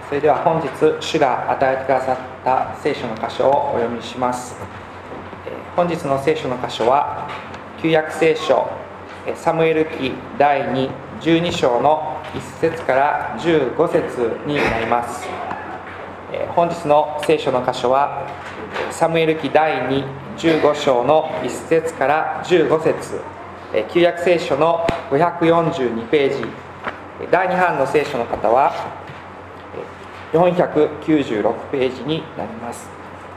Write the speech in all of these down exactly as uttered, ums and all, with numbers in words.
それでは本日主が与えてくださった聖書の箇所をお読みします。本日の聖書の箇所は旧約聖書サムエル記だいにじゅうに章のいっ節からじゅうご節になります。本日の聖書の箇所はサムエル記だいにじゅうご章のいっ節からじゅうご節、旧約聖書のごひゃくよんじゅうにページ、だいに版の聖書の方はよんひゃくきゅうじゅうろくページになります。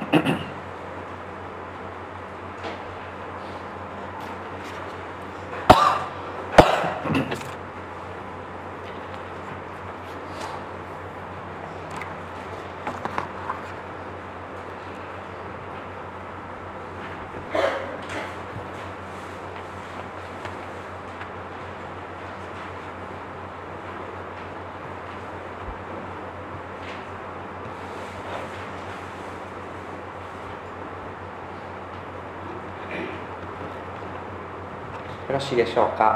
よろしいでしょうか。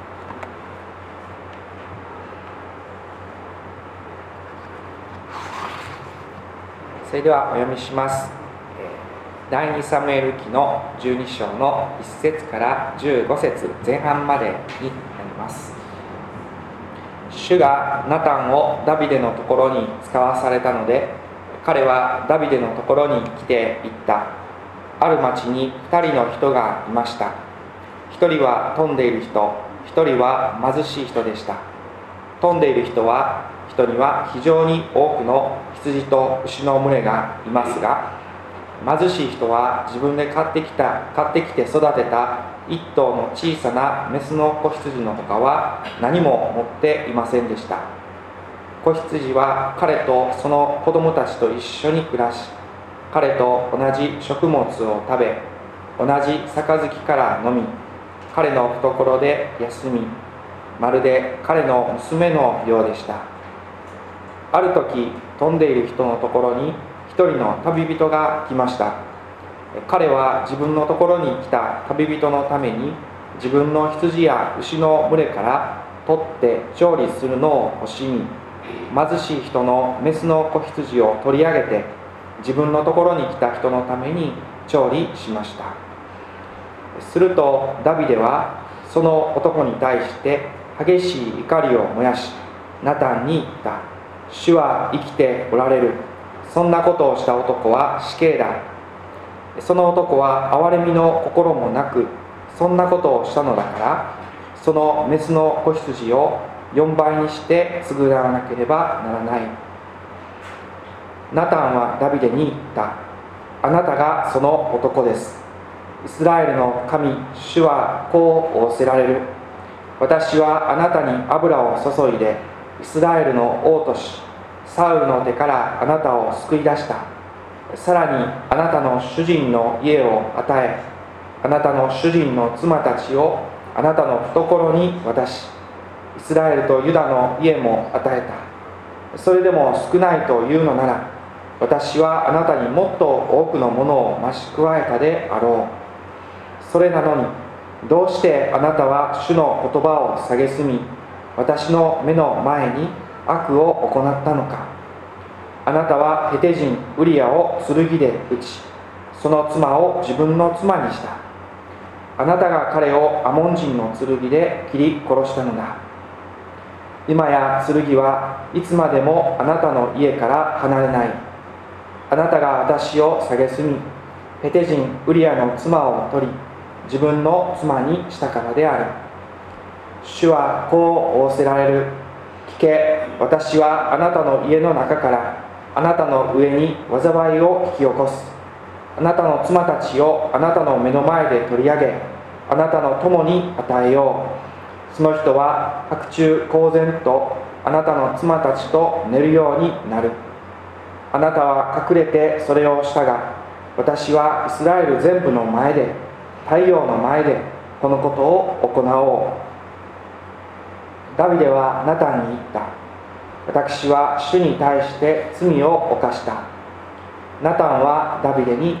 それではお読みします。だいにサムエル記のじゅうに章のいっ節からじゅうご節前半までになります。主がナタンをダビデのところに使わされたので、彼はダビデのところに来て言った。ある町に二人の人がいました。一人は富んでいる人、一人は貧しい人でした。富んでいる人は人には非常に多くの羊と牛の群れがいますが、貧しい人は自分で買ってきた買ってきて育てた一頭の小さなメスの子羊のほかは何も持っていませんでした。子羊は彼とその子供たちと一緒に暮らし、彼と同じ食物を食べ、同じ杯から飲み、彼の懐で休み、まるで彼の娘のようでした。ある時、富んでいる人のところに一人の旅人が来ました。彼は自分のところに来た旅人のために自分の羊や牛の群れから取って調理するのを惜しみ、貧しい人のメスの子羊を取り上げて自分のところに来た人のために調理しました。するとダビデはその男に対して激しい怒りを燃やし、ナタンに言った。主は生きておられる。そんなことをした男は死刑だ。その男は憐れみの心もなく、そんなことをしたのだから、そのメスの子羊をよんばいにして償わなければならない。ナタンはダビデに言った。あなたがその男です。イスラエルの神、主はこう仰せられる。私はあなたに油を注いで、イスラエルの王とし、サウルの手からあなたを救い出した。さらにあなたの主人の家を与え、あなたの主人の妻たちをあなたの懐に渡し、イスラエルとユダの家も与えた。それでも少ないというのなら、私はあなたにもっと多くのものを増し加えたであろう。それなのに、どうしてあなたは主の言葉を蔑み、私の目の前に悪を行ったのか。あなたはヘテ人ウリアを剣で撃ち、その妻を自分の妻にした。あなたが彼をアモン人の剣で切り殺したのだ。今や剣はいつまでもあなたの家から離れない。あなたが私を蔑み、ヘテ人ウリアの妻を取り、自分の妻にしたからである。主はこう仰せられる。聞け、私はあなたの家の中からあなたの上に災いを引き起こす。あなたの妻たちをあなたの目の前で取り上げ、あなたの友に与えよう。その人は白昼公然とあなたの妻たちと寝るようになる。あなたは隠れてそれをしたが、私はイスラエル全部の前で、太陽の前でこのことを行おう。ダビデはナタンに言った。私は主に対して罪を犯した。ナタンはダビデに言った。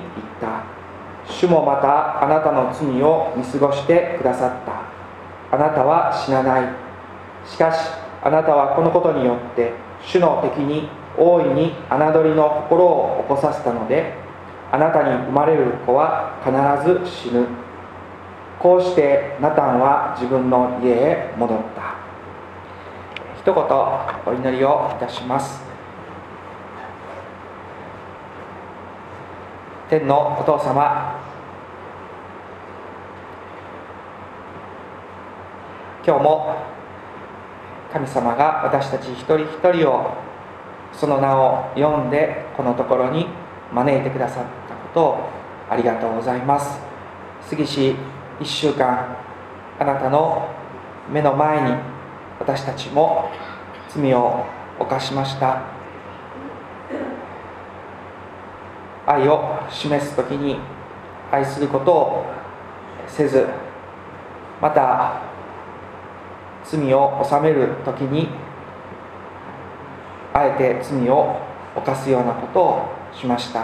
主もまたあなたの罪を見過ごしてくださった。あなたは死なない。しかしあなたはこのことによって主の敵に大いに侮りの心を起こさせたので、あなたに生まれる子は必ず死ぬ。こうしてナタンは自分の家へ戻った。一言お祈りをいたします。天のお父様、今日も神様が私たち一人一人をその名を読んでこのところに招いてくださったことをありがとうございます。過ぎしいっしゅうかん、あなたの目の前に私たちも罪を犯しました。愛を示すときに愛することをせず、また罪を治めるときにあえて罪を犯すようなことをしました。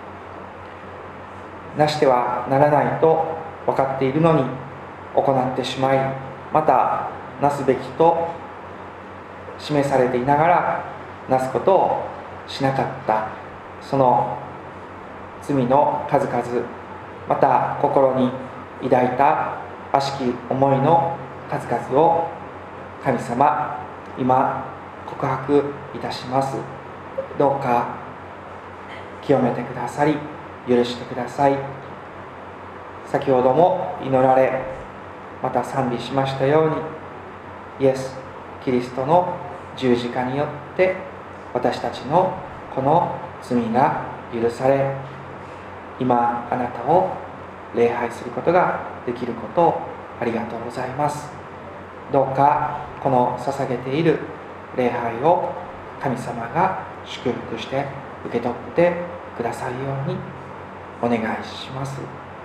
なしてはならないと分かっているのに行ってしまい、またなすべきと示されていながらなすことをしなかった、その罪の数々、また心に抱いた悪しき思いの数々を神様、今告白いたします。どうか清めてくださり、許してください。先ほども祈られ、また賛美しましたように、イエス・キリストの十字架によって私たちのこの罪が許され、今あなたを礼拝することができることをありがとうございます。どうかこの捧げている礼拝を神様が祝福して受け取ってくださるようにお願いします。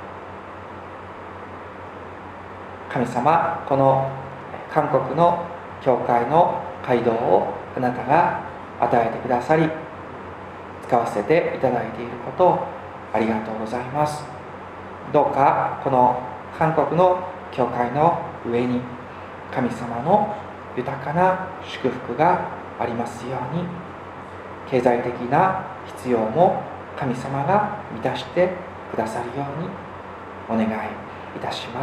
神様、この韓国の教会の街道をあなたが与えてくださり、使わせていただいていることをありがとうございます。どうかこの韓国の教会の上に神様の豊かな祝福がありますように、経済的な必要も神様が満たしてくださるようにお願いいたします。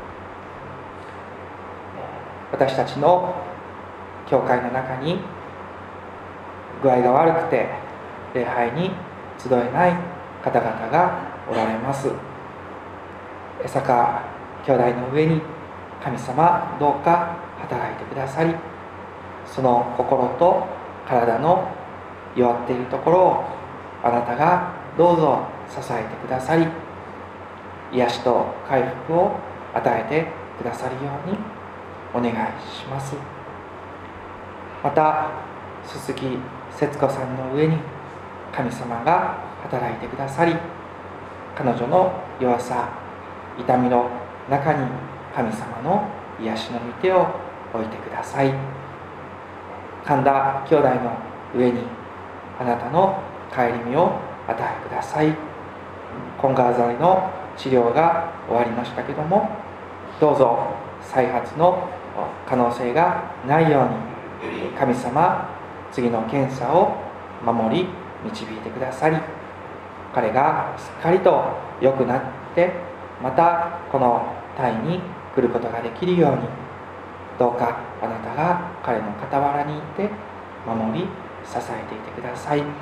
私たちの教会の中に具合が悪くて礼拝に集えない方々がおられます。江坂兄弟の上に神様、どうか働いてくださり、その心と体の弱っているところをあなたがどうぞ支えてくださり、癒しと回復を与えてくださるようにお願いします。また鈴木節子さんの上に神様が働いてくださり、彼女の弱さ、痛みの中に神様の癒しの御手を置いてください。神田兄弟の上にあなたの顧みを与えください。根川剤の治療が終わりましたけども、どうぞ再発の可能性がないように神様、次の検査を守り導いてくださり、彼がすっかりと良くなって、またこのタイに来ることができるように、どうかあなたが彼の傍らにいて守り支えていてください。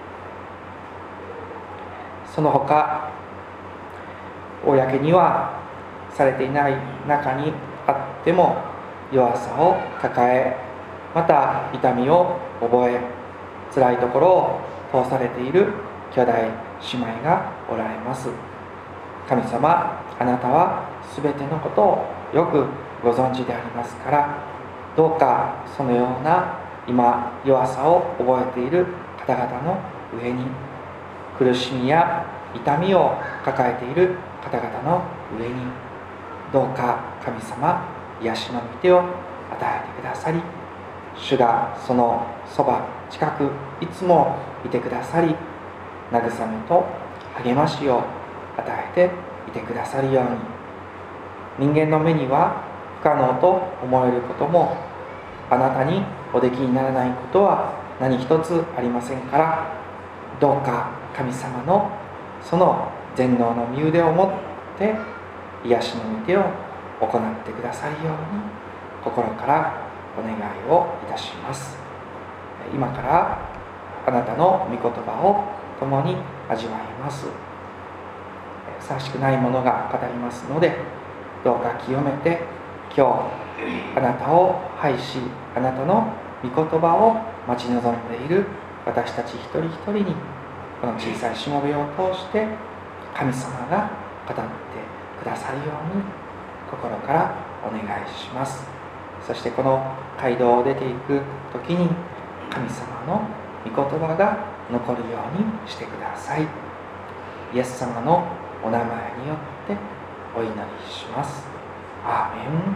その他公にはされていない中にあっても弱さを抱え、また痛みを覚え、辛いところを通されている兄弟姉妹がおられます。神様、あなたはすべてのことをよくご存知でありますから、どうかそのような今弱さを覚えている方々の上に、苦しみや痛みを抱えている方々の上に、どうか神様、癒しの御手を与えてくださり、主がそのそば近くいつもいてくださり、慰めと励ましを与えていてくださるように、人間の目には不可能と思えることも、あなたにおできにならないことは何一つありませんから、どうか神様のその全能の御腕を持って癒しの御手を行ってくださるように心からお願いをいたします。今からあなたの御言葉を共に味わいます。ふさわしくないものが語りますので、どうか清めて今日あなたを拝し、あなたの御言葉を待ち望んでいる私たち一人一人に、この小さいしもべを通して神様が語ってくださるように心からお願いします。そしてこの街道を出ていく時に神様の御言葉が残るようにしてください。イエス様のお名前によってお祈りします。アーメン。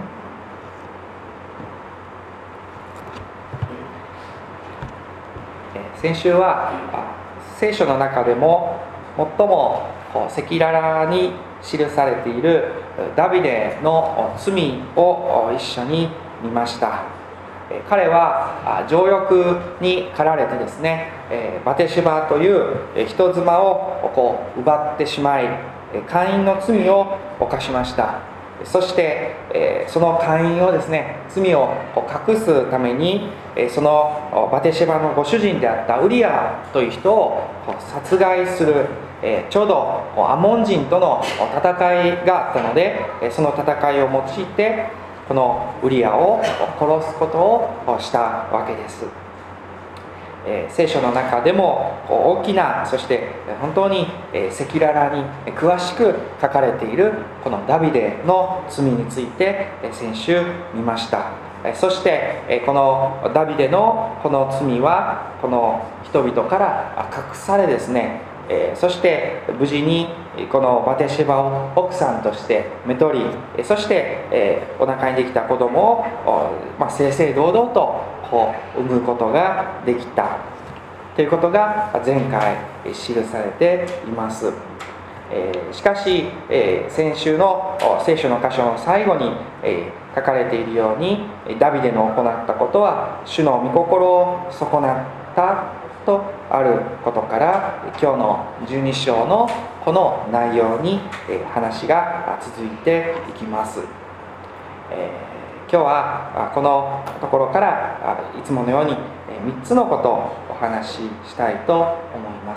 先週は聖書の中でも最も赤裸々に記されているダビデの罪を一緒に見ました。彼は情欲に駆られてですね、バテシバという人妻をこう奪ってしまい、姦淫の罪を犯しました。そしてその姦淫をですね、罪を隠すためにそのバテシバのご主人であったウリアという人を殺害する、ちょうどアモン人との戦いがあったので、その戦いを用いてこのウリアを殺すことをしたわけです。えー、聖書の中でも大きな、そして本当に赤裸々に詳しく書かれているこのダビデの罪について先週見ました。そしてこのダビデのこの罪はこの人々から隠されですね、そして無事にこのバテシバを奥さんとしてめとり、そしてお腹にできた子供を、まあ、正々堂々と産むことができたということが前回記されています。しかし先週の聖書の箇所の最後に書かれているように、ダビデの行ったことは主の御心を損なったとあることから、今日のじゅうに章のこの内容に話が続いていきます。今日はこのところからいつものようにみっつのことをお話ししたいと思います。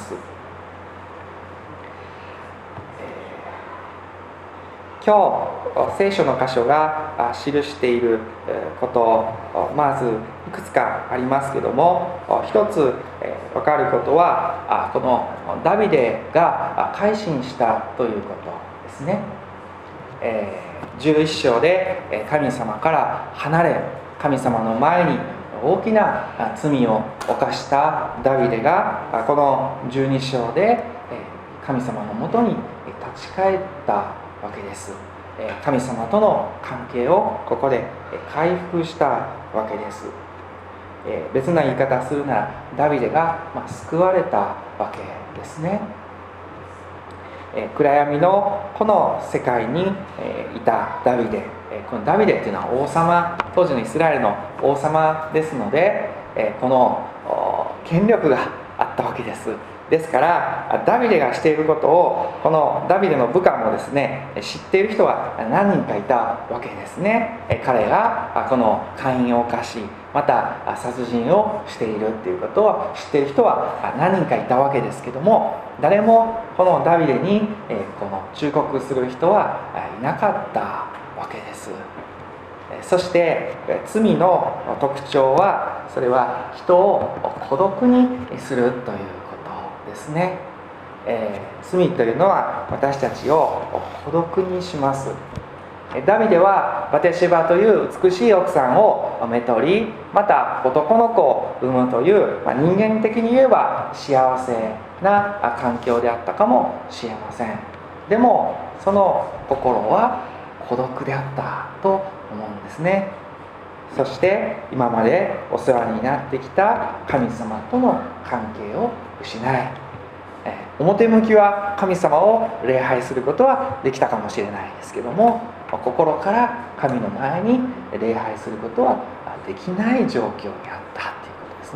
今日聖書の箇所が記していることまずいくつかありますけども、一つ分かることはこのダビデが改心したということですね。じゅういっ章で神様から離れ、神様の前に大きな罪を犯したダビデがこのじゅうに章で神様のもとに立ち返ったわけです。神様との関係をここで回復したわけです。別な言い方するならダビデが救われたわけですね。暗闇のこの世界にいたダビデ、このダビデというのは王様、当時のイスラエルの王様ですので、この権力があったわけです。ですからダビデがしていることをこのダビデの部下もですね知っている人は何人かいたわけですね。彼がこの姦淫を犯し、また殺人をしているということを知っている人は何人かいたわけですけども、誰もこのダビデにこの忠告する人はいなかったわけです。そして罪の特徴は、それは人を孤独にするということですね。えー、罪というのは私たちを孤独にします。ダビデはバテシバという美しい奥さんをめとり、また男の子を産むという、まあ、人間的に言えば幸せな環境であったかもしれません。でもその心は孤独であったと思うんですね。そして今までお世話になってきた神様との関係を失い、表向きは神様を礼拝することはできたかもしれないですけども、心から神の前に礼拝することはできない状況にあったということですね。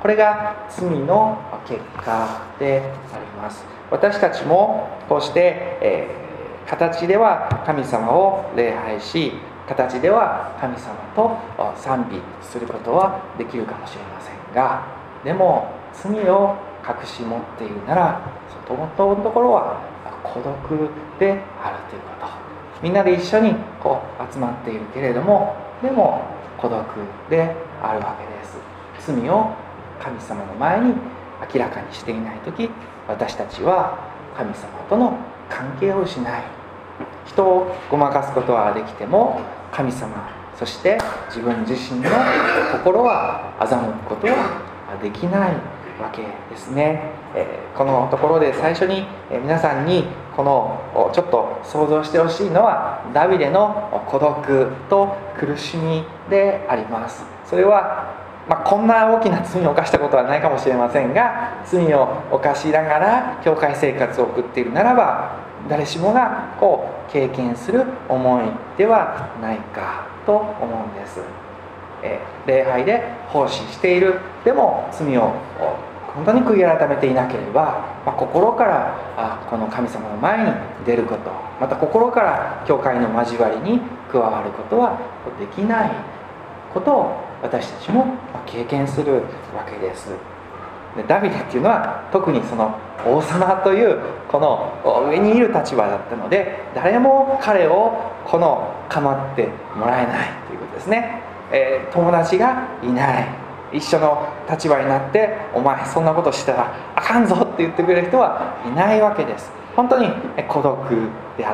これが罪の結果であります。私たちもこうして、えー、形では神様を礼拝し、形では神様と賛美することはできるかもしれませんが、でも罪を隠し持っているなら、本当のところは孤独であるということ。みんなで一緒にこう集まっているけれども、でも孤独であるわけです。罪を神様の前に明らかにしていないとき、私たちは神様との関係を失い、人をごまかすことはできても、神様、そして自分自身の心は欺くことはできないわけですね。えー、このところで最初に、えー、皆さんにこのちょっと想像してほしいのは、ダビデの孤独と苦しみであります。それは、まあ、こんな大きな罪を犯したことはないかもしれませんが、罪を犯しながら教会生活を送っているならば、誰しもがこう経験する思いではないかと思うんです。えー、礼拝で奉仕している、でも罪を本当に悔い改めていなければ、まあ、心からあこの神様の前に出ること、また心から教会の交わりに加わることはできないことを私たちも経験するわけです。でダビデっていうのは特にその王様というこの上にいる立場だったので、誰も彼をこの構ってもらえないということですね。えー、友達がいない、一緒の立場になってお前そんなことしたらあかんぞって言ってくれる人はいないわけです。本当に孤独であった。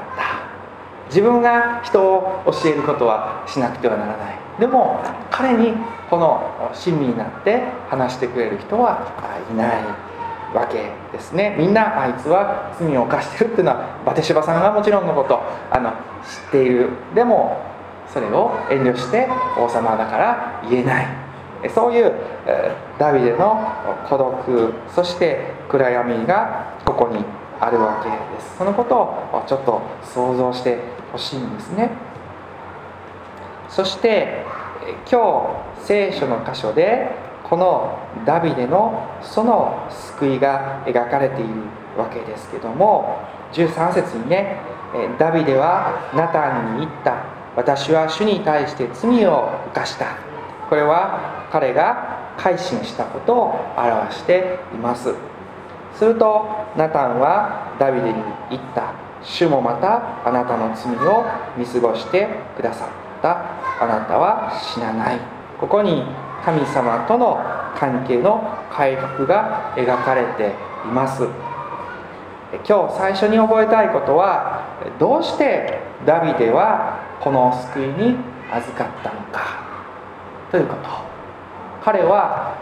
自分が人を教えることはしなくてはならない。でも彼にこの親身になって話してくれる人はいないわけですね。みんなあいつは罪を犯してるっていうのはバテシバさんがもちろんのことあの知っている。でもそれを遠慮して王様だから言えない。そういうダビデの孤独、そして暗闇がここにあるわけです。そのことをちょっと想像してほしいんですね。そして今日聖書の箇所でこのダビデのその救いが描かれているわけですけども、じゅうさん節にね、ダビデはナタンに言った。私は主に対して罪を犯した。これは彼が改心したことを表しています。するとナタンはダビデに言った。主もまたあなたの罪を見過ごしてくださった。あなたは死なない。ここに神様との関係の回復が描かれています。今日最初に覚えたいことは、どうしてダビデはこの救いに預かったのかということ。彼は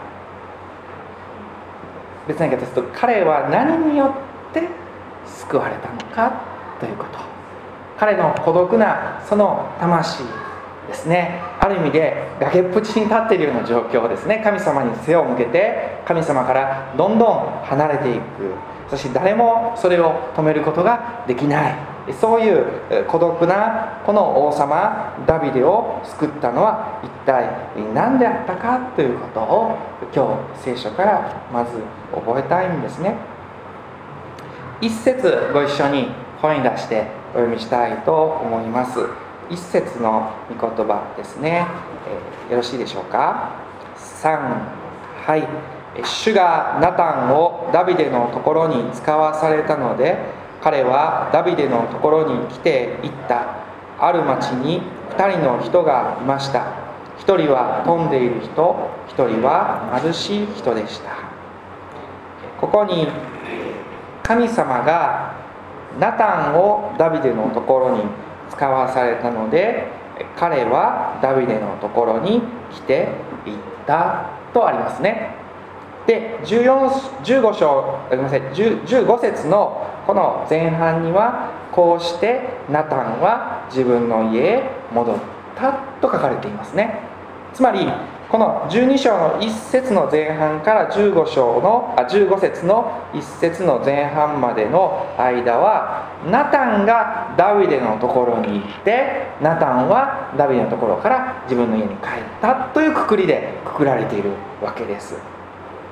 別な言い方すると、彼は何によって救われたのかということ。彼の孤独なその魂ですね、ある意味で崖っぷちに立っているような状況ですね。神様に背を向けて神様からどんどん離れていく、そして誰もそれを止めることができない、そういう孤独なこの王様ダビデを救ったのは一体何であったかということを今日聖書からまず覚えたいんですね。一節ご一緒に声に出してお読みしたいと思います。一節の御言葉ですね、えー、よろしいでしょうか。さん、はい。主がナタンをダビデのところに使わされたので、彼はダビデのところに来ていった。ある町に二人の人がいました。一人は富んでいる人、一人は貧しい人でした。ここに神様がナタンをダビデのところに使わされたので、彼はダビデのところに来ていったとありますね。でじゅうよん、じゅうご章、ごめんなさい、じゅうご節のこの前半には、こうしてナタンは自分の家へ戻ったと書かれていますね。つまりこのじゅうに章のいっ節の前半からじゅうご章のあじゅうご節のいっ節の前半までの間は、ナタンがダビデのところに行って、ナタンはダビデのところから自分の家に帰ったというくくりでくくられているわけです。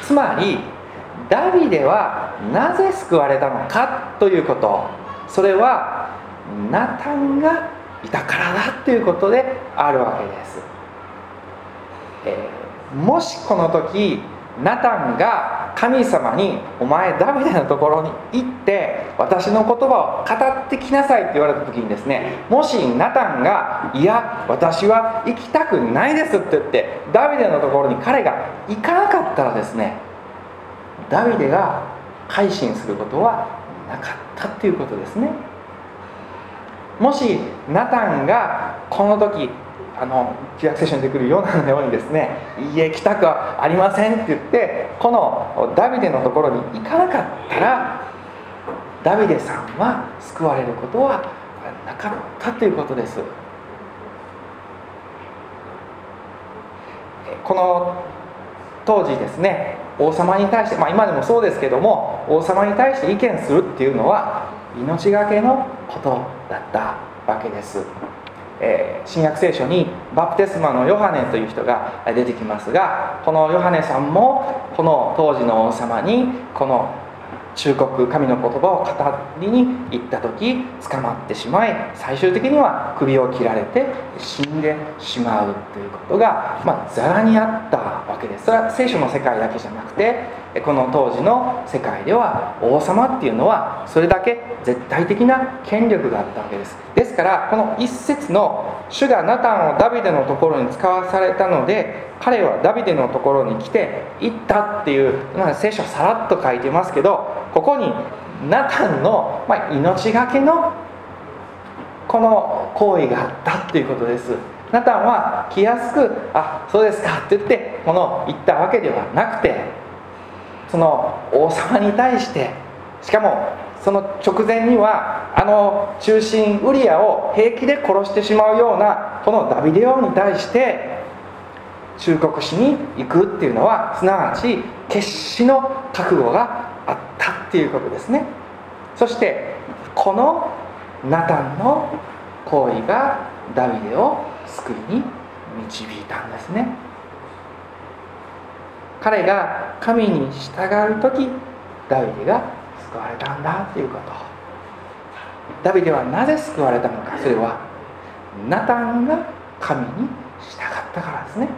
つまりダビデはなぜ救われたのかということ、それはナタンがいたからだということであるわけです。えー、もしこの時ナタンが神様にお前ダビデのところに行って私の言葉を語ってきなさいって言われた時にですね、もしナタンがいや私は行きたくないですって言ってダビデのところに彼が行かなかったらですね、ダビデが改心することはなかったっていうことですね。もしナタンがこの時あの旧約聖書に出てくるヨナのようにですね、いいえ来たくはありませんって言ってこのダビデのところに行かなかったら、ダビデさんは救われることはなかったということです。この当時ですね、王様に対して、まあ、今でもそうですけども、王様に対して意見するっていうのは命がけのことだったわけです。えー、新約聖書にバプテスマのヨハネという人が出てきますが、このヨハネさんもこの当時の王様にこの忠告、神の言葉を語りに行った時捕まってしまい、最終的には首を切られて死んでしまうということが、まあ、ざらにあったわけです。それは聖書の世界だけじゃなくて、この当時の世界では王様っていうのはそれだけ絶対的な権力があったわけです。ですからこの一節の主がナタンをダビデのところに使わされたので彼はダビデのところに来て行ったっていう、まあ、聖書さらっと書いてますけど、ここにナタンの、まあ、命がけのこの行為があったっていうことです。ナタンは気安くあそうですかって言ってこの言ったわけではなくて、その王様に対して、しかもその直前にはあの中心ウリアを平気で殺してしまうようなこのダビデ王に対して忠告しに行くっていうのは、すなわち決死の覚悟があったっていうことですね。そしてこのナタンの行為がダビデを救いに導いたんですね。彼が神に従う時、ダビデが救われたんだということ。ダビデはなぜ救われたのか、それはナタンが神に従ったからですね。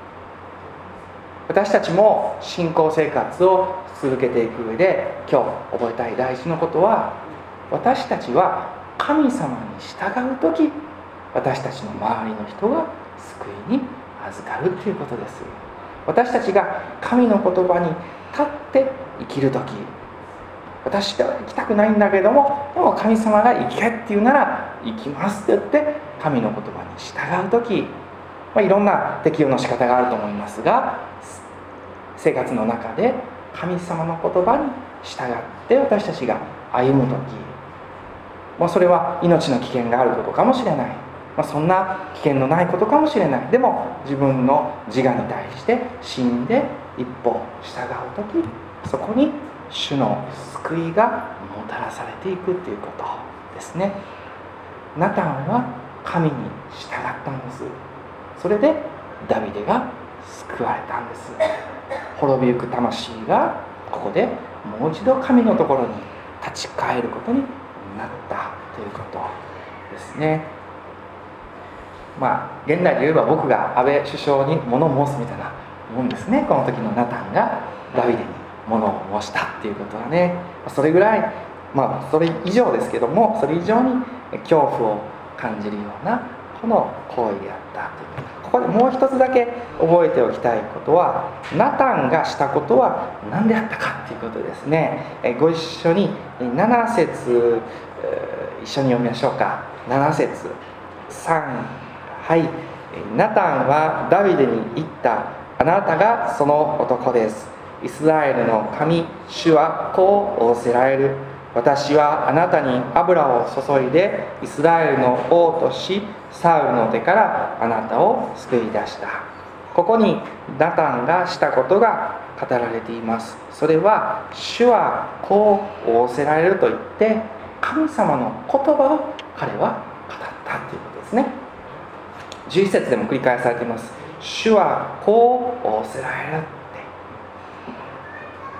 私たちも信仰生活を続けていく上で今日覚えたい大事なことは、私たちは神様に従う時、私たちの周りの人が救いに預かるということです。私たちが神の言葉に立って生きる時、私は行きたくないんだけども、でも神様が行けって言うなら行きますって言って神の言葉に従う時、まあ、いろんな適用の仕方があると思いますが、生活の中で神様の言葉に従って私たちが歩む時、もうそれは命の危険があることかもしれない、まあ、そんな危険のないことかもしれない。でも自分の自我に対して死んで一歩従う時、そこに主の救いがもたらされていくということですね。ナタンは神に従ったんです。それでダビデが救われたんです。滅びゆく魂がここでもう一度神のところに立ち返ることになったということですね。まあ現代で言えば僕が安倍首相に物申すみたいなもんですね。この時のナタンがダビデに物を申したっていうことはね、それぐらい、まあそれ以上ですけども、それ以上に恐怖を感じるようなこの行為であったという。ここでもう一つだけ覚えておきたいことは、ナタンがしたことは何であったかということですね。ご一緒になな節一緒に読みましょうか。なな節さん、はい。ナタンはダビデに言った。あなたがその男です。イスラエルの神、主はこう仰せられる。私はあなたに油を注いでイスラエルの王とし、サウルの手からあなたを救い出した。ここにナタンがしたことが語られています。それは主はこう仰せられると言って神様の言葉を彼は語ったということですね。じゅういち節でも繰り返されています。主はこう仰せられるって。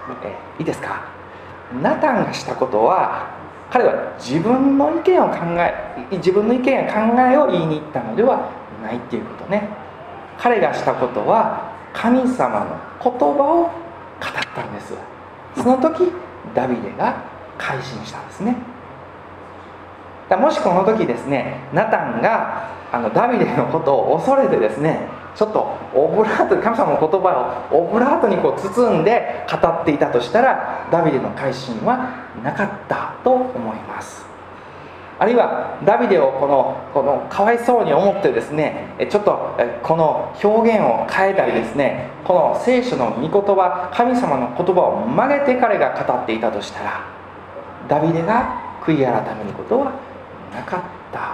えいいですか。ナタンがしたことは、彼は自分の意見を考え自分の意見や考えを言いに行ったのではないっていうことね。彼がしたことは神様の言葉を語ったんです。その時ダビデが改心したんですね。だもしこの時ですね、ナタンがあのダビデのことを恐れてですね、ちょっとオブラートに神様の言葉をオブラートにこう包んで語っていたとしたら、ダビデの改心はなかったと思います。あるいはダビデをこのこのかわいそうに思ってですね、ちょっとこの表現を変えたりですね、この聖書の御言葉、神様の言葉を曲げて彼が語っていたとしたら、ダビデが悔い改めることはなかった。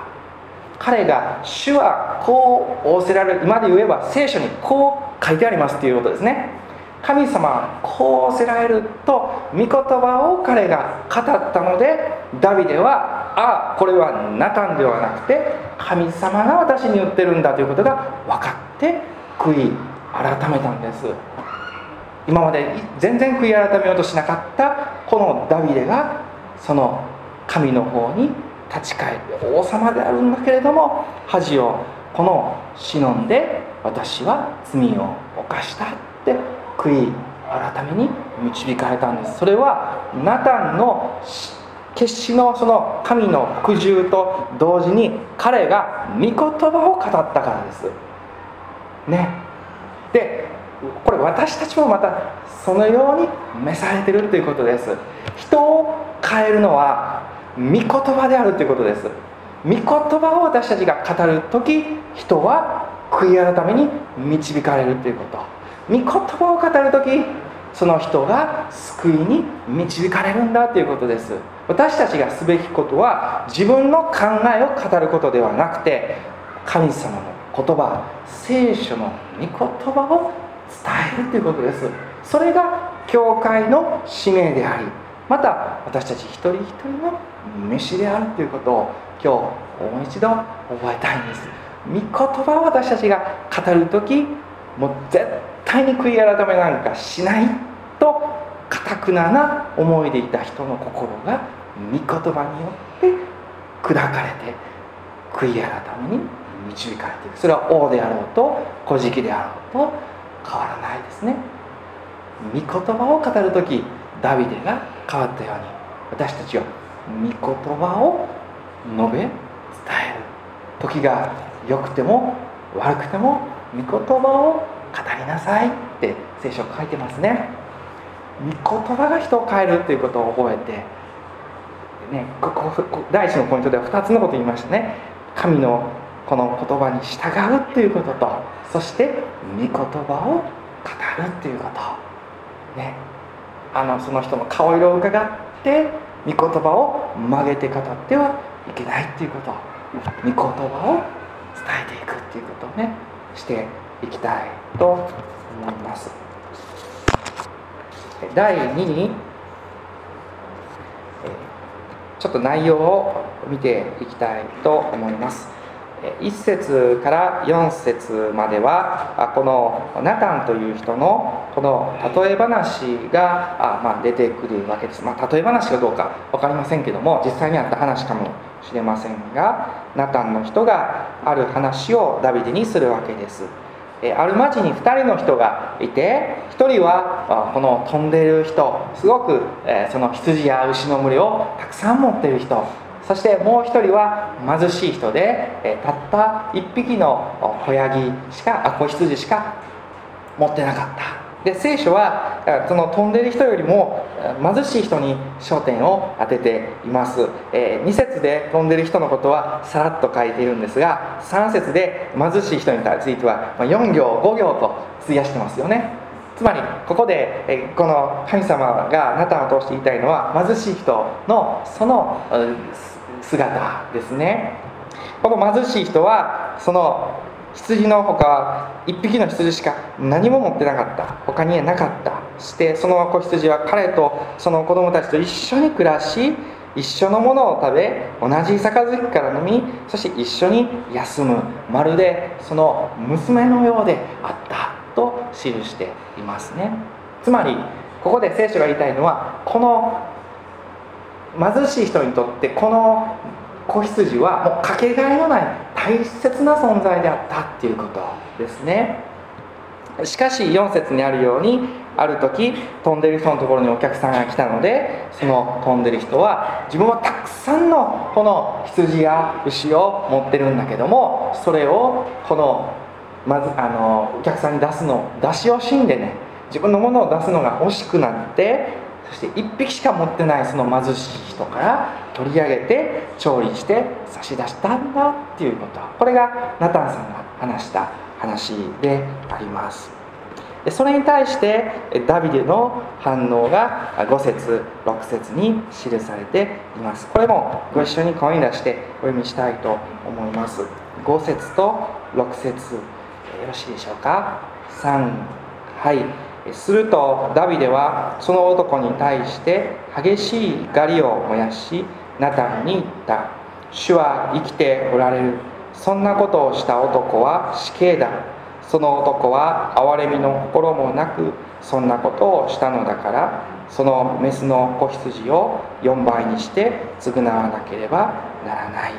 彼が主はこう仰せられる、今で言えば聖書にこう書いてありますということですね。神様はこう仰せられると御言葉を彼が語ったので、ダビデはああこれはナタンではなくて神様が私に言ってるんだということが分かって悔い改めたんです。今まで全然悔い改めようとしなかったこのダビデが、その神の方に立ち返って、王様であるんだけれども恥をこの忍んで私は罪を犯したって悔い改めに導かれたんです。それはナタンの決死のその神の服従と同時に彼が御言葉を語ったからですね。でこれ私たちもまたそのように召されているということです。人を変えるのは御言葉であるということです。御言葉を私たちが語るとき、人は悔い改めに導かれるということ。御言葉を語るとき、その人が救いに導かれるんだということです。私たちがすべきことは自分の考えを語ることではなくて、神様の言葉、聖書の御言葉を伝えるということです。それが教会の使命であり、また私たち一人一人の飯であるということを今日もう一度覚えたいんです。御言葉を私たちが語るとき、もう絶対に悔い改めなんかしないと堅くなな思いでいた人の心が御言葉によって砕かれて悔い改めに導かれていく。それは王であろうと小じであろうと変わらないですね。御言葉を語るとき、ダビデが変わったように、私たちは御言葉を述べ伝える。時が良くても悪くても御言葉を語りなさいって聖書書いてますね。御言葉が人を変えるということを覚えて、ね、ここ第一のポイントではふたつのことを言いましたね。神のこの言葉に従うということと、そして御言葉を語るということね。あのその人の顔色を伺って御言葉を曲げて語ってはいけないということ、御言葉を伝えていくということをね、していきたいと思います。だいににちょっと内容を見ていきたいと思います。いっ節からよん節まではこのナタンという人のこの例え話があ、まあ、出てくるわけです。まあ、例え話かどうか分かりませんけども、実際にあった話かもしれませんが、ナタンの人がある話をダビデにするわけです。ある町にふたりの人がいて、ひとりはこの飛んでいる人、すごくその羊や牛の群れをたくさん持っている人、そしてもう一人は貧しい人で、たった一匹の子ヤギしかあ子羊しか持ってなかった。で聖書はその飛んでいる人よりも貧しい人に焦点を当てています。に節で飛んでいる人のことはさらっと書いているんですが、さん節で貧しい人についてはよん行ご行と費やしてますよね。つまりここでこの神様がナタンを通して言いたいのは、貧しい人のその姿ですね。この貧しい人はその羊のほか一匹の羊しか何も持ってなかった。他にはなかった。そしてその子羊は彼とその子供たちと一緒に暮らし、一緒のものを食べ、同じ杯から飲み、そして一緒に休む、まるでその娘のようであったと記していますね。つまりここで聖書が言いたいのは、この貧しい人にとってこの子羊はもうかけがえのない大切な存在であったっていうことですね。しかしよん節にあるように、ある時飛んでる人のところにお客さんが来たので、その飛んでる人は自分はたくさんのこの羊や牛を持ってるんだけども、それをこのまずあのお客さんに出すの出し惜しんでね、自分のものを出すのが惜しくなって、そしていっぴきしか持ってないその貧しい人から取り上げて調理して差し出したんだっていうこと、これがナタンさんが話した話であります。でそれに対してダビデの反応がご節ろく節に記されています。これもご一緒に声に出してお読みしたいと思います。ご節とろく節、よろしいでしょうか。さん、はい。するとダビデはその男に対して激しい怒りを燃やし、ナタンに言った。主は生きておられる。そんなことをした男は死刑だ。その男は憐れみの心もなくそんなことをしたのだから、そのメスの子羊をよんばいにして償わなければならない。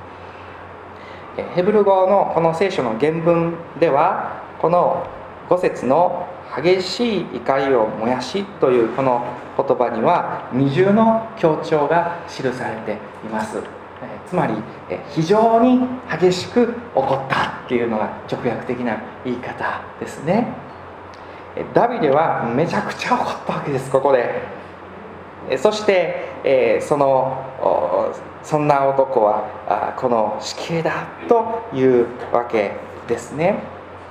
ヘブル語のこの聖書の原文では、このご節の激しい怒りを燃やしというこの言葉には二重の強調が記されています。つまり非常に激しく怒ったっていうのが直訳的な言い方ですね。ダビデはめちゃくちゃ怒ったわけです、ここで。そしてそのそんな男はこの死刑だというわけですね。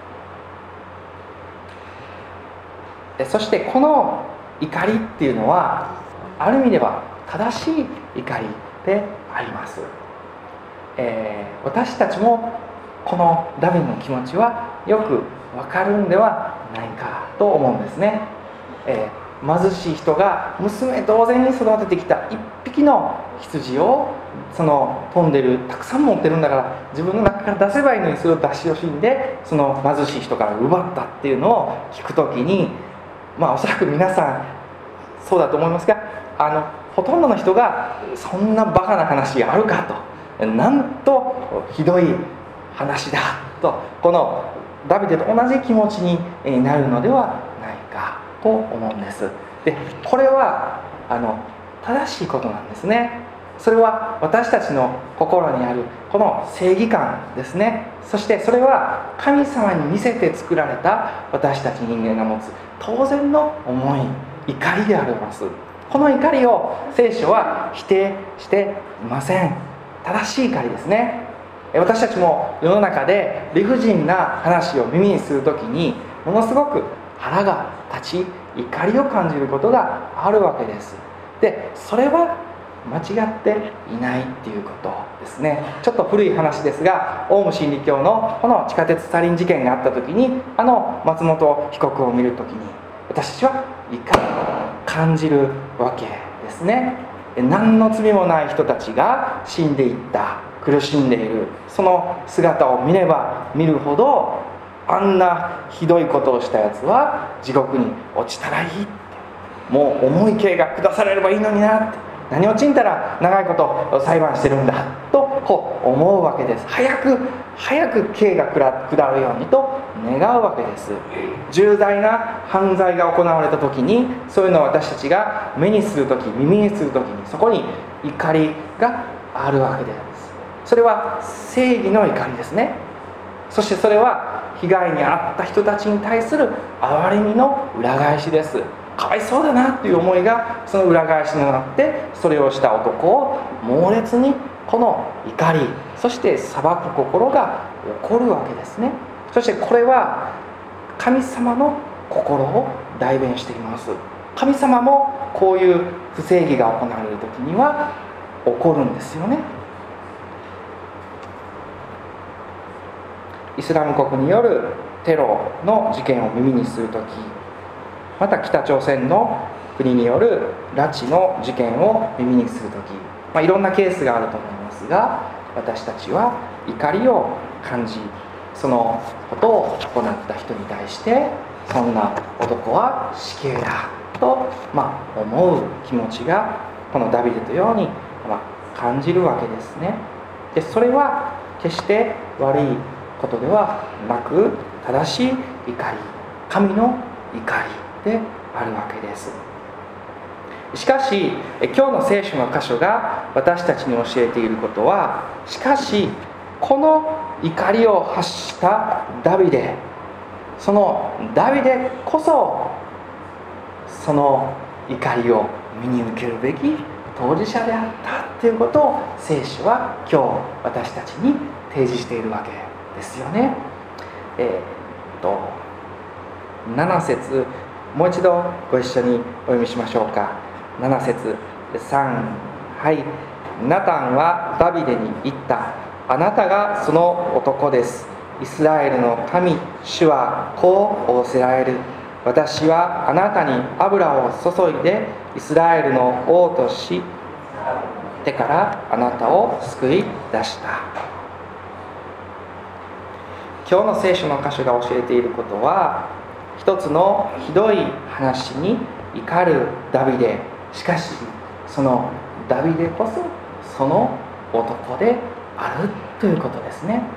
そしてこの怒りっていうのはある意味では正しい怒りであります。えー、私たちもこのダビデの気持ちはよくわかるんではないかと思うんですね。えー、貧しい人が娘同然に育ててきた一匹の羊をその飛んでるたくさん持ってるんだから自分の中から出せばいいのに、それを出し惜しんでその貧しい人から奪ったっていうのを聞くときに、まあおそらく皆さんそうだと思いますが、あのほとんどの人がそんなバカな話あるかと、なんとひどい話だと、このダビデと同じ気持ちになるのではないかと思うんです。でこれはあの正しいことなんですね。それは私たちの心にあるこの正義感ですね。そしてそれは神様に似せて作られた私たち人間が持つ当然の思い、怒りであります。この怒りを聖書は否定していません。正しい怒りですね。私たちも世の中で理不尽な話を耳にするときにものすごく腹が立ち、怒りを感じることがあるわけです。でそれは間違っていないっていうことですね。ちょっと古い話ですが、オウム真理教のこの地下鉄サリン事件があった時に、あの松本被告を見る時に私たちは怒りを感じるわけですね。何の罪もない人たちが死んでいった、苦しんでいるその姿を見れば見るほど、あんなひどいことをしたやつは地獄に落ちたらいいって、もう重い刑が下されればいいのになって、何をちんたら長いこと裁判してるんだとこう思うわけです。早く早く刑が下るようにと願うわけです。重大な犯罪が行われた時に、そういうのを私たちが目にする時、耳にする時に、そこに怒りがあるわけです。それは正義の怒りですね。そしてそれは被害に遭った人たちに対する憐れみの裏返しです。かわいそうだなという思いがその裏返しになって、それをした男を猛烈にこの怒り、そして裁く心が起こるわけですね。そしてこれは神様の心を代弁しています。神様もこういう不正義が行われる時には起こるんですよね。イスラム国によるテロの事件を耳にするとき、また北朝鮮の国による拉致の事件を耳にするとき、まあ、いろんなケースがあると思いますが、私たちは怒りを感じ、そのことを行った人に対して、そんな男は死刑だと、まあ、思う気持ちがこのダビデとように、まあ、感じるわけですね。でそれは決して悪いことではなく、正しい怒り、神の怒りであるわけです。しかし今日の聖書の箇所が私たちに教えていることは、しかしこの怒りを発したダビデ、そのダビデこそその怒りを身に受けるべき当事者であったということを聖書は今日私たちに提示しているわけですよね。えー、っとなな節、もう一度ご一緒にお読みしましょうか。なな節、さん、はい。ナタンはダビデに言った。あなたがその男です。イスラエルの神、主はこう仰せられる。私はあなたに油を注いでイスラエルの王とし、手からあなたを救い出した。今日の聖書の箇所が教えていることは、一つのひどい話に怒るダビデ、しかしそのダビデこそその男であるということですね。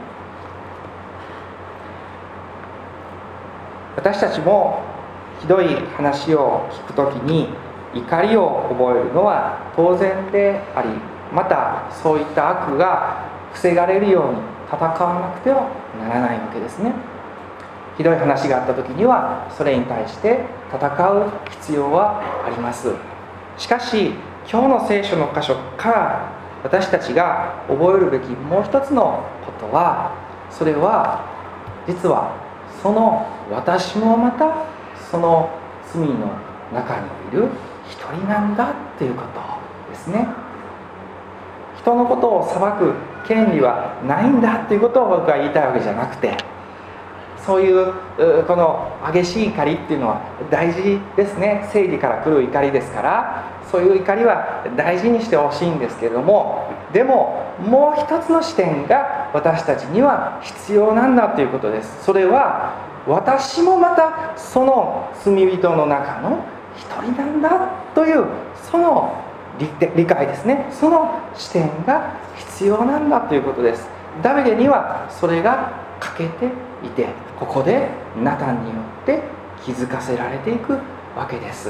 私たちもひどい話を聞くときに怒りを覚えるのは当然であり、またそういった悪が防がれるように戦わなくてはならないわけですね。ひどい話があったときにはそれに対して戦う必要はあります。しかし今日の聖書の箇所から私たちが覚えるべきもう一つのことは、それは実はその私もまたその罪の中にいる一人なんだということですね。人のことを裁く権利はないんだということを僕は言いたいわけじゃなくて、そういうこの激しい怒りっていうのは大事ですね。正義から来る怒りですから、そういう怒りは大事にしてほしいんですけれども、でももう一つの視点が私たちには必要なんだということです。それは私もまたその罪人の中の一人なんだというその 理, 理解ですね。その視点が必要なんだということです。ダビデにはそれが欠けていて、ここでナタンによって気づかせられていくわけです。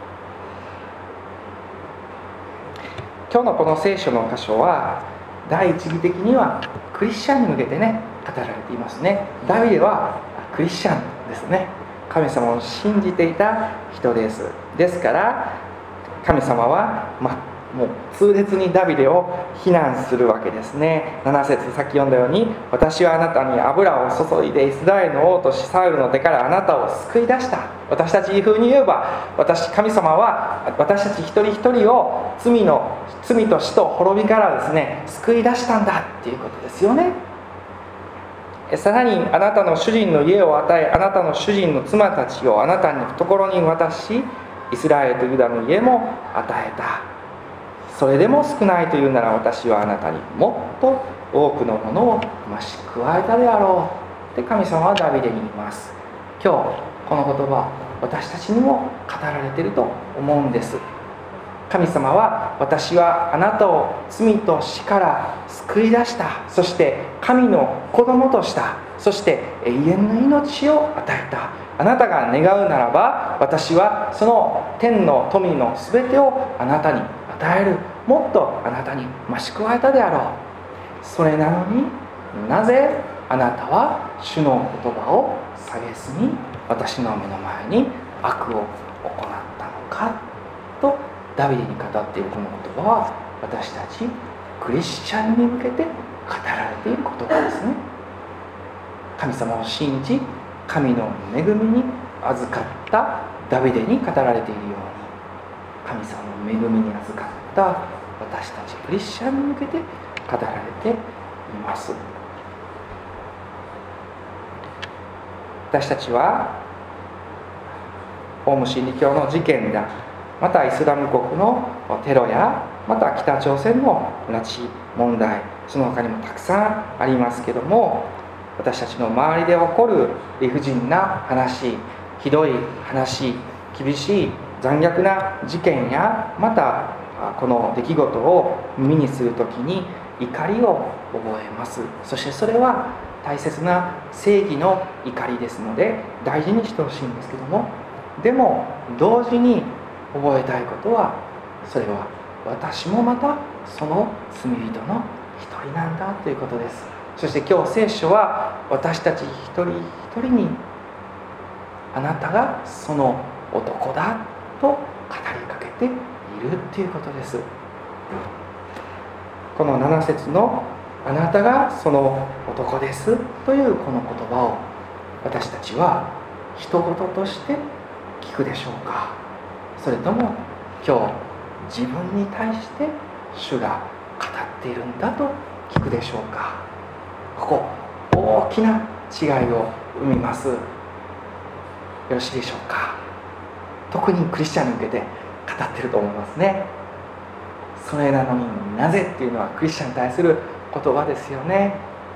今日のこの聖書の箇所は第一義的にはクリスチャンに向けてね語られていますね。ダビデはクリスチャンですね。神様を信じていた人です。ですから神様は、まもう痛烈にダビデを非難するわけですね。なな節、さっき読んだように、私はあなたに油を注いでイスラエルの王としサウルの手からあなたを救い出した。私たち風に言えば、私神様は私たち一人一人を罪の罪と死と滅びからですね救い出したんだっていうことですよね。さらにあなたの主人の家を与え、あなたの主人の妻たちをあなたの懐に渡し、イスラエルとユダの家も与えた。それでも少ないというなら、私はあなたにもっと多くのものを増し加えたであろうって神様はダビデに言います。今日この言葉、私たちにも語られていると思うんです。神様は、私はあなたを罪と死から救い出した。そして神の子供とした。そして永遠の命を与えた。あなたが願うならば、私はその天の富のすべてをあなたに与える。もっとあなたに増し加えたであろう。それなのになぜあなたは主の言葉を蔑み、私の目の前に悪を行ったのかとダビデに語っているこの言葉は、私たちクリスチャンに向けて語られている言葉ですね。神様を信じ、神の恵みに預かったダビデに語られているように、神様の恵みに預かった私たちクリスチャンに向けて語られています。私たちはオウム真理教の事件だ、またイスラム国のテロや、また北朝鮮の拉致問題、その他にもたくさんありますけども、私たちの周りで起こる理不尽な話、ひどい話、厳しい残虐な事件やまたこの出来事を耳にするときに怒りを覚えます。そしてそれは大切な正義の怒りですので大事にしてほしいんですけども、でも同時に覚えたいことは、それは私もまたその罪人の一人なんだということです。そして今日聖書は私たち一人一人に、あなたがその男だと語りかけているということです。このなな節のあなたがその男ですというこの言葉を私たちは人事として聞くでしょうか。それとも今日自分に対して主が語っているんだと聞くでしょうか。ここ大きな違いを生みます。よろしいでしょうか。特にクリスチャンに向けて語っていると思いますね。それなのになぜっていうのはクリスチャンに対する言葉ですよね。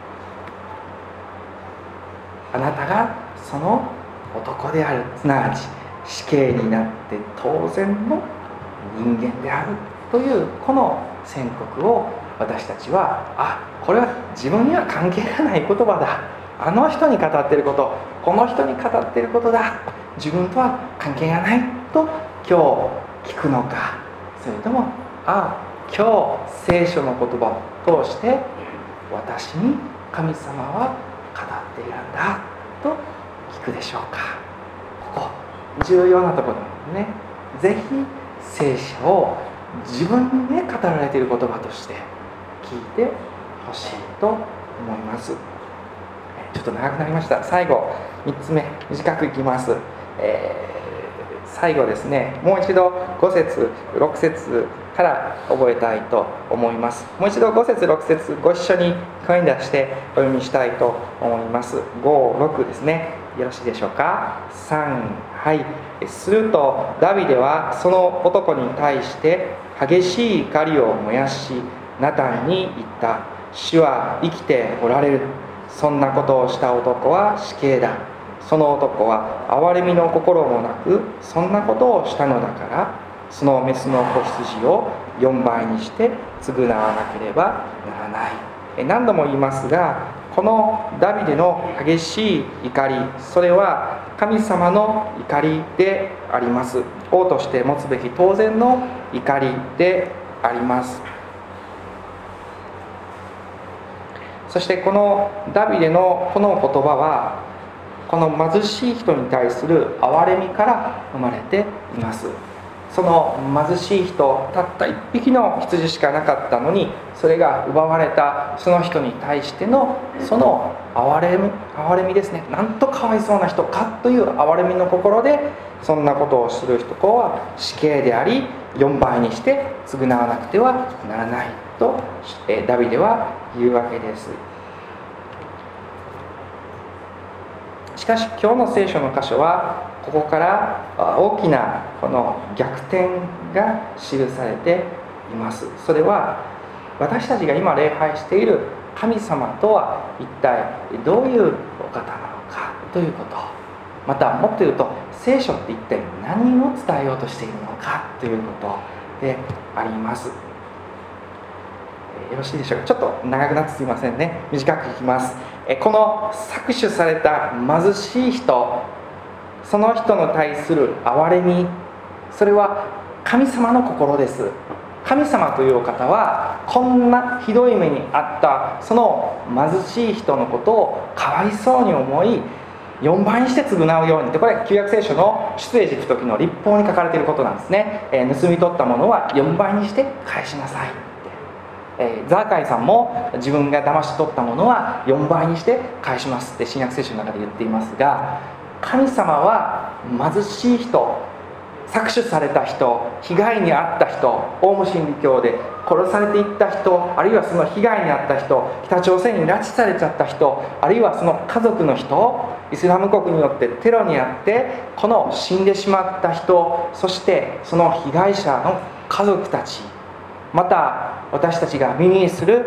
あなたがその男である、すなわち死刑になって当然の人間であるというこの宣告を私たちは、あ、これは自分には関係がない言葉だ、あの人に語っていること、この人に語っていることだ、自分とは関係がないと今日聞くのか、それともあ今日聖書の言葉を通して私に神様は語っているんだと聞くでしょうか。ここ重要なところなのでね、ぜひ聖書を自分で語られている言葉として聞いてほしいと思います。ちょっと長くなりました。最後みっつめ短くいきます。えー最後ですね、もう一度ご節ろく節から覚えたいと思います。もう一度ご節ろく節ご一緒に声に出してお読みしたいと思います。ご、ろくですね。よろしいでしょうか。さん、はい。するとダビデはその男に対して激しい怒りを燃やし、ナタンに言った。主は生きておられる。そんなことをした男は死刑だ。その男は憐れみの心もなくそんなことをしたのだから、そのメスの子羊をよんばいにして償わなければならない。何度も言いますが、このダビデの激しい怒り、それは神様の怒りであります。王として持つべき当然の怒りであります。そしてこのダビデのこの言葉は、この貧しい人に対する憐れみから生まれています。その貧しい人、たった一匹の羊しかなかったのに、それが奪われたその人に対してのその憐れみ、憐れみですね。なんとかわいそうな人かという憐れみの心で、そんなことをする人は死刑であり、よんばいにして償わなくてはならないとダビデは言うわけです。しかし今日の聖書の箇所はここから大きなこの逆転が記されています。それは私たちが今礼拝している神様とは一体どういうお方なのかということ、またもっと言うと聖書って一体何を伝えようとしているのかということであります。よろしいでしょうか。ちょっと長くなってすいませんね。短くいきます。この搾取された貧しい人、その人に対する憐れみ、それは神様の心です。神様というお方はこんなひどい目にあったその貧しい人のことをかわいそうに思い、よんばいにして償うように。でこれ旧約聖書の出エジプト記の律法に書かれていることなんですね。えー、盗み取ったものはよんばいにして返しなさい。えー、ザーカイさんも自分が騙し取ったものはよんばいにして返しますって新約聖書の中で言っていますが、神様は貧しい人、搾取された人、被害に遭った人、オウム真理教で殺されていった人、あるいはその被害に遭った人、北朝鮮に拉致されちゃった人、あるいはその家族の人、イスラム国によってテロにあってこの死んでしまった人、そしてその被害者の家族たち、また私たちが耳にする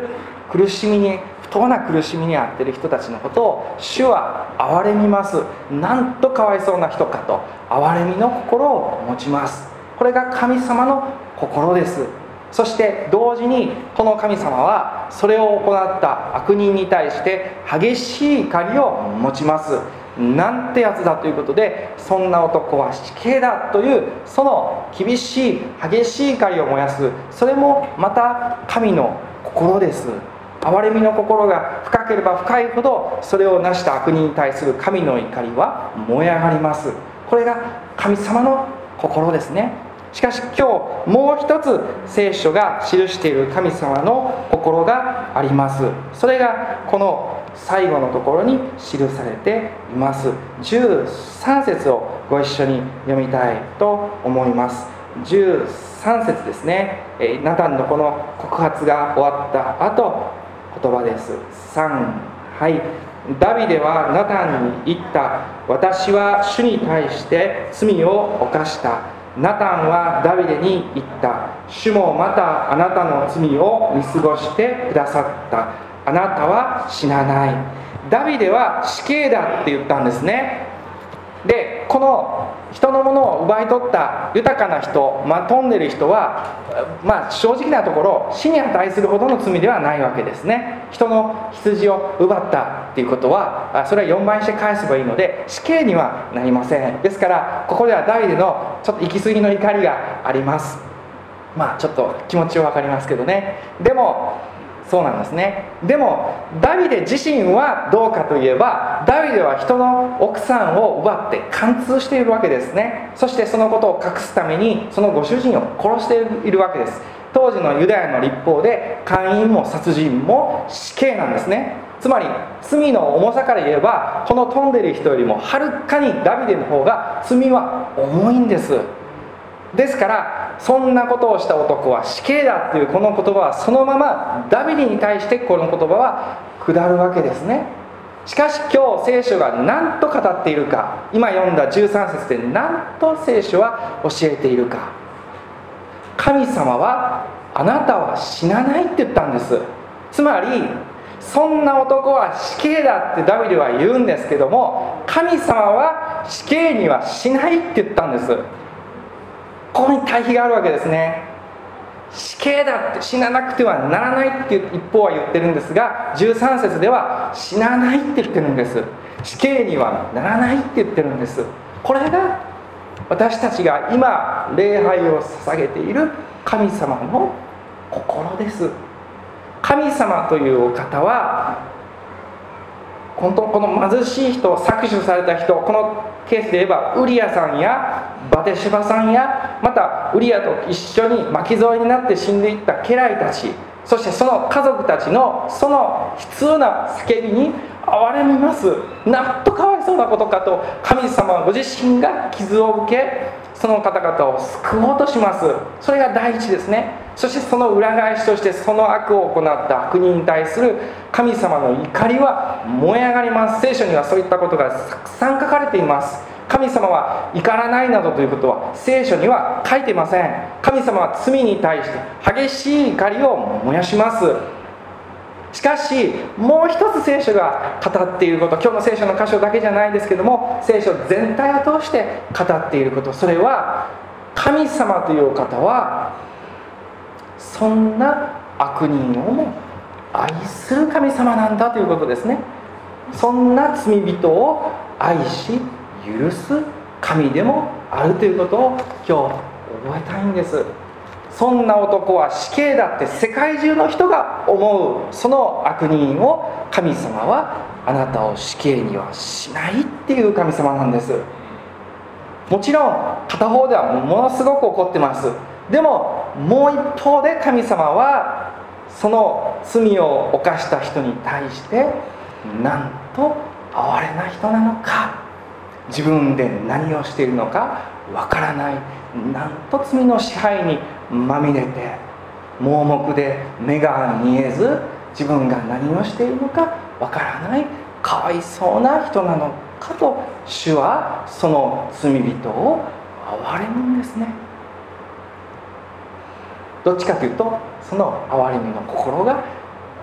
苦しみに不当な苦しみに遭っている人たちのことを主は憐れみます。なんとかわいそうな人かと憐れみの心を持ちます。これが神様の心です。そして同時にこの神様はそれを行った悪人に対して激しい怒りを持ちます。なんてやつだということで、そんな男は死刑だというその厳しい激しい怒りを燃やす、それもまた神の心です。憐れみの心が深ければ深いほど、それを成した悪人に対する神の怒りは燃え上がります。これが神様の心ですね。しかし今日もう一つ聖書が記している神様の心があります。それがこの最後のところに記されていますじゅうさん節をご一緒に読みたいと思います。じゅうさん節ですね。ナタンのこの告発が終わった後、言葉です。さん、はい。ダビデはナタンに言った。私は主に対して罪を犯した。ナタンはダビデに言った。主もまたあなたの罪を見過ごしてくださった。あなたは死なない。ダビデは死刑だって言ったんですね。で、この人のものを奪い取った豊かな人、まあ、富んでる人は、まあ、正直なところ死に値するほどの罪ではないわけですね。人の羊を奪ったっていうことは、それはよんばいして返せばいいので死刑にはなりません。ですからここではダビデのちょっと行き過ぎの怒りがあります。まあちょっと気持ちは分かりますけどね。でもそうなんですね。でもダビデ自身はどうかといえば、ダビデは人の奥さんを奪って貫通しているわけですね。そしてそのことを隠すためにそのご主人を殺しているわけです。当時のユダヤの律法で姦淫も殺人も死刑なんですね。つまり罪の重さから言えば、この富んでいる人よりもはるかにダビデの方が罪は重いんです。ですからそんなことをした男は死刑だというこの言葉はそのままダビデに対してこの言葉は下るわけですね。しかし今日聖書が何と語っているか、今読んだじゅうさん節で何と聖書は教えているか。神様はあなたは死なないって言ったんです。つまりそんな男は死刑だってダビデは言うんですけども、神様は死刑にはしないって言ったんです。ここに対比があるわけですね。死刑だって死ななくてはならないって一方は言ってるんですが、じゅうさん節では死なないって言ってるんです。死刑にはならないって言ってるんです。これが私たちが今礼拝を捧げている神様の心です。神様というお方は本当この貧しい人、搾取された人、このケースで言えばウリアさんやバテシバさんや、またウリアと一緒に巻き添えになって死んでいった家来たち、そしてその家族たちのその悲痛な叫びに憐れみます。なんとかわいそうなことかと神様ご自身が傷を受け、その方々を救おうとします。それが第一ですね。そしてその裏返しとしてその悪を行った悪人に対する神様の怒りは燃え上がります。聖書にはそういったことがたくさん書かれています。神様は怒らないなどということは聖書には書いていません。神様は罪に対して激しい怒りを燃やします。しかしもう一つ聖書が語っていること、今日の聖書の箇所だけじゃないですけども、聖書全体を通して語っていること、それは神様というお方はそんな悪人をも愛する神様なんだということですね。そんな罪人を愛し許す神でもあるということを今日覚えたいんです。そんな男は死刑だって世界中の人が思うその悪人を神様はあなたを死刑にはしないっていう神様なんです。もちろん片方ではものすごく怒ってます。でももう一方で神様はその罪を犯した人に対してなんと哀れな人なのか、自分で何をしているのかわからない、なんと罪の支配にまみれて盲目で目が見えず自分が何をしているのかわからないかわいそうな人なのかと、主はその罪人を憐れむんですね。どっちかというとその憐れみの心が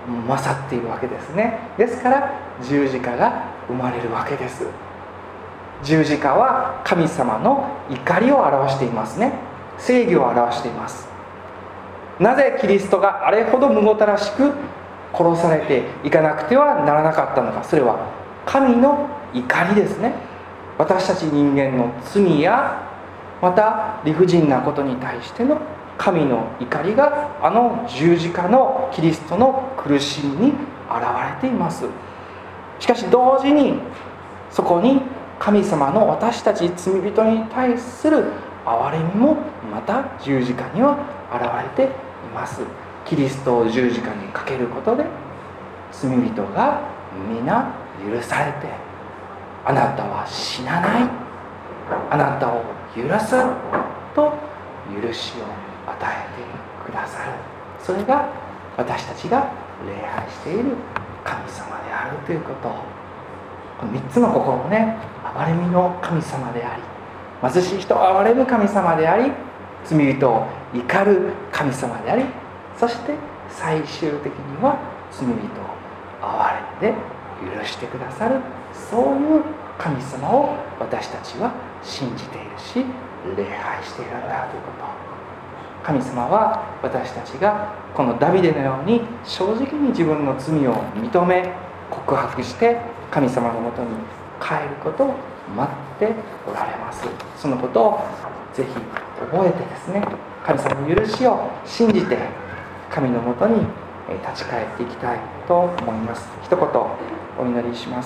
勝っているわけですね。ですから十字架が生まれるわけです。十字架は神様の怒りを表していますね。正義を表しています。なぜキリストがあれほどむごたらしく殺されていかなくてはならなかったのか。それは神の怒りですね。私たち人間の罪やまた理不尽なことに対しての神の怒りがあの十字架のキリストの苦しみに現れています。しかし同時にそこに神様の私たち罪人に対する憐れみもまた十字架には現れています。キリストを十字架にかけることで罪人が皆許されて、あなたは死なない、あなたを許すと許しを与えてくださる。それが私たちが礼拝している神様であるということ。このみっつの心ね、憐れみの神様であり、貧しい人を憐れむ神様であり、罪人を怒る神様であり、そして最終的には罪人を憐れんで許してくださる、そういう神様を私たちは信じているし礼拝しているんだということ。神様は私たちがこのダビデのように正直に自分の罪を認め告白して神様のもとに帰ることを待っておられます。そのことをぜひ覚えてですね、神様の許しを信じて神のもとに立ち返っていきたいと思います。一言お祈りします。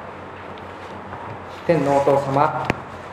天のお父様、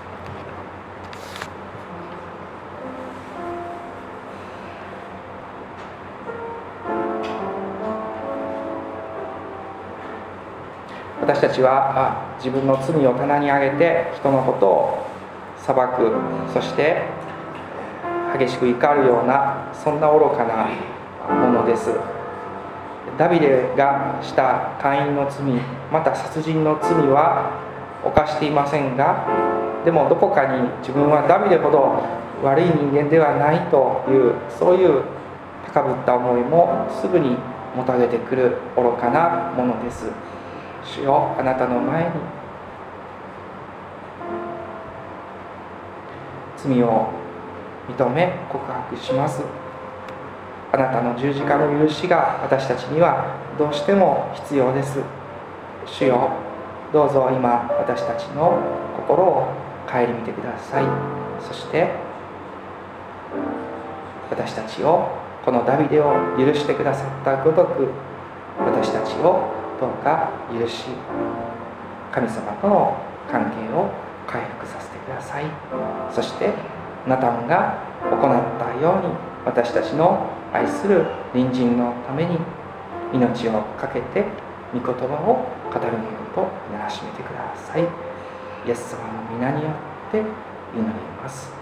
私たちは自分の罪を棚に上げて人のことを裁く、そして激しく怒るようなそんな愚かなものです。ダビデがした姦淫の罪、また殺人の罪は犯していませんが、でもどこかに自分はダビデほど悪い人間ではないというそういう高ぶった思いもすぐにもたげてくる愚かなものです。主よ、あなたの前に罪を認め告白します。あなたの十字架の許しが私たちにはどうしても必要です。主よ、どうぞ今私たちの心を顧みてください。そして私たちをこのダビデを許してくださったごとく、私たちをどうか許し、神様との関係を回復させてください。そしてナタンが行ったように、私たちの愛する隣人のために命を懸けて御言葉を語ることをならしめてください。イエス様の皆によって祈ります。